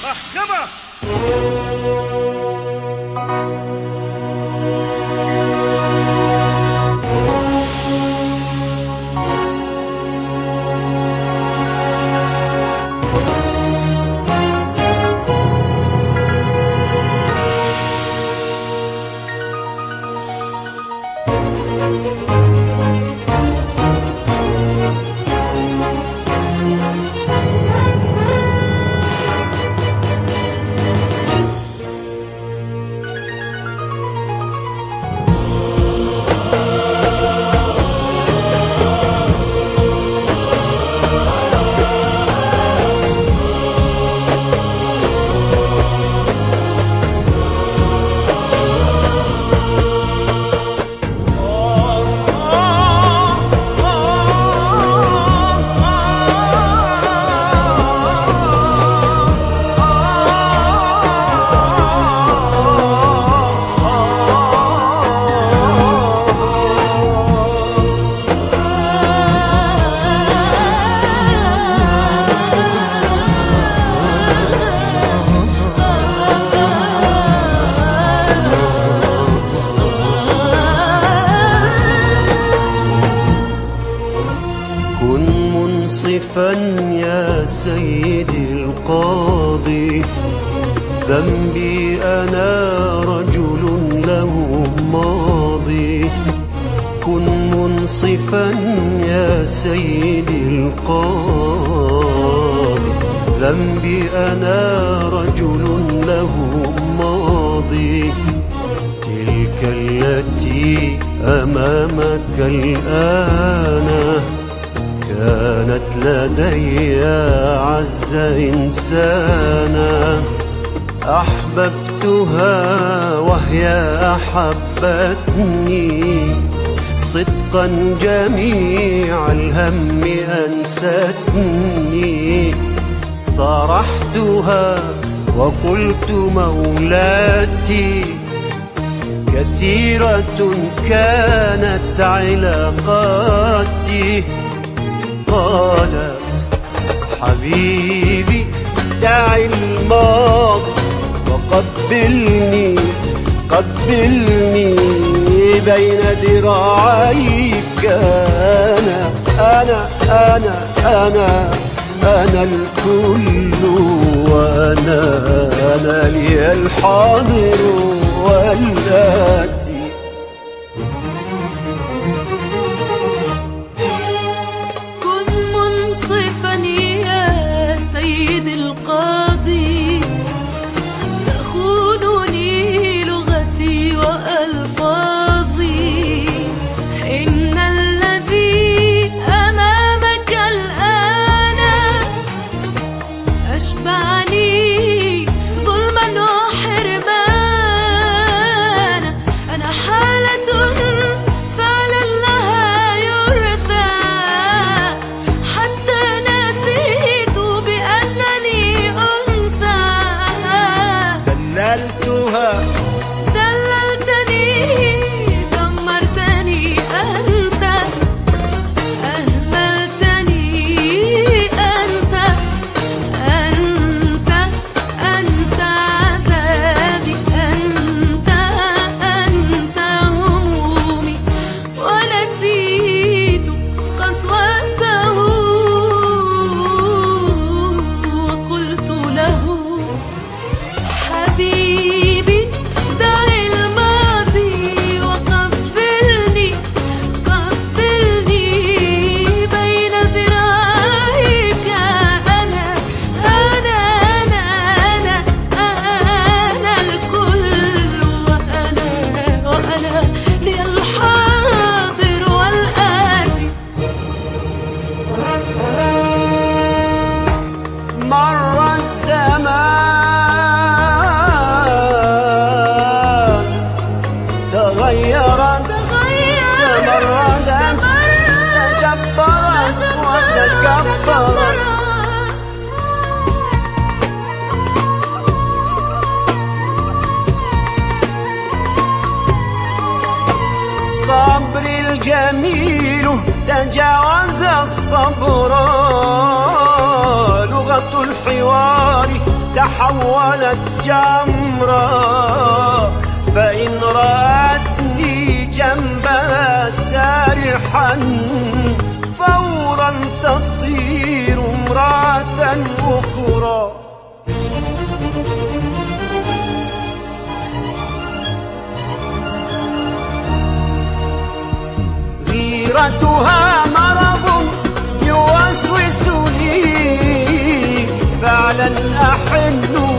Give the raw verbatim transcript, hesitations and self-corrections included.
محكمة. يا سيدي القاضي، ذنبي أنا رجل له ماضي. كن منصفا يا سيدي القاضي، ذنبي أنا رجل له ماضي. تلك التي أمامك الآن كانت لدي أعز إنسانا. أحببتها وهي أحبتني، صدقا جميع الهم أنستني. صارحتها وقلت مولاتي، كثيرة كانت علاقاتي. قالت حبيبي دع الماضي وقبلني قبلني بين ذراعيك. أنا أنا أنا أنا أنا الكل، وأنا أنا لي الحاضر والآتي. القاضي، تخونني لغتي وألفاظي. إن الذي أمامك الآن أشبعني ظلما وحرمانا. أنا حالة فعلا لها يرثى، حتى نسيت بأنني دللتها دللتني، دمرتني أنت، أهملتني أنت. أنت أنت عذابي، أنت أنت همومي. ونسيت قسوته وقلت له حبيبي دع الماضي وقبلني قبلني بين ذراعيك. أنا أنا أنا أنا أنا الكل، وأنا وأنا لي الحاضر والآتي. مر الزمان تغيرت تمردت تجبرت وتكبرت. صبري الجميل تجاوز الصبر، لغة الحوار تحولت جمرة، فإن رأتني جنبها سارحا فورا تصير امرأة أخرى. غيرتها مرض يوسوس لي، فعلا أحن